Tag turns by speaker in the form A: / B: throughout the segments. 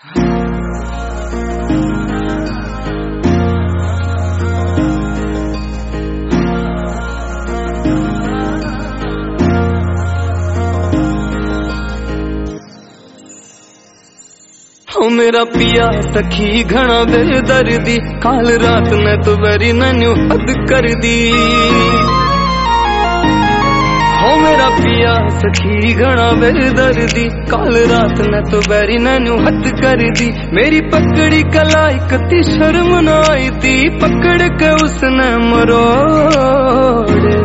A: ओ मेरा पिया सखी घना बेदर्दी, काल रात ने तो बेरी नन्यू हद कर दी। हो मेरा पिया सखी घना बेदर्दी, काल रात ने तो बेरी नन्यू हद कर दी। मेरी पकड़ी कलाई कती शर्म न आई थी, पकड़ के उसने मरोड़े।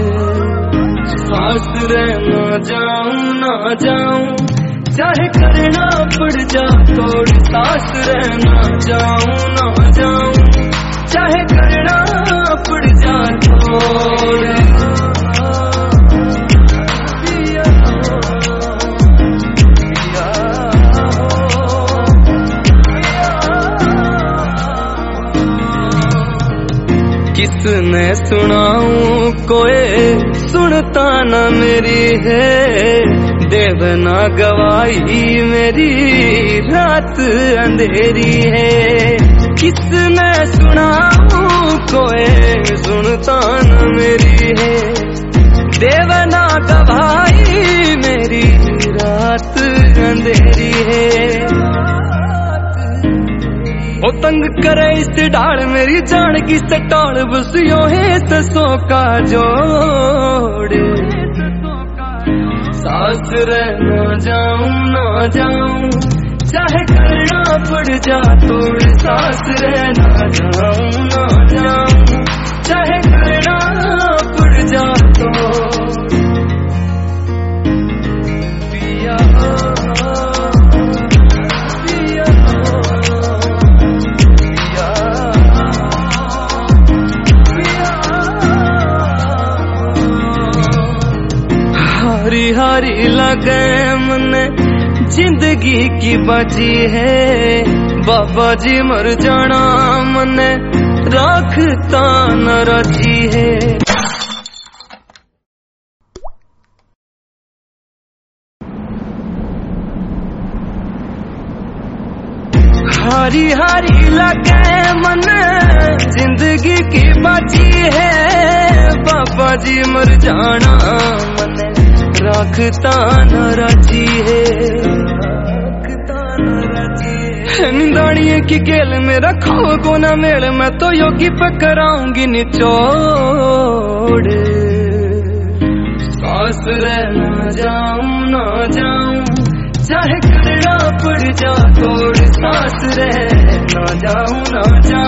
A: सास रे ना जाऊं ना जाऊं, चाहे करना पड़ जा तोड़। सास रहना जाऊं ना जाऊं, चाहे करना पड़ जा तोड़। किसने सुनाऊं कोई सुनता न मेरी है, देवना गवाही मेरी रात अंधेरी है। किसने सुनाऊं कोई सुनता न मेरी है, देवना गवाही मेरी रात अंधेरी है। ओ तंग करे इस ढाल मेरी जान की सटाल, बस यो है ससों का जोड़। सास रहना जाऊं ना जाऊं, चाहे करना पड़ जा तोड़। सास रहना जाऊं ना जाऊं, चाहे करना पड़ जा तोड़। पिया हरी हरी लगे मने जिंदगी की बाजी है, बाबा जी मर जाना मने राखता न राजी है। हरी हरी लगे मने जिंदगी की बाजी है, बाबा जी मर जाना मने राखता न राजी है। निंदाड़िए की गेल मेरा खाओ को ना मेल, मैं तो योगी पे कराऊंगी निचोड़। सास रहना जाऊं ना जाऊं, चाहे करना पड़ जा तोड़। सास रहना जाऊं ना जाऊं।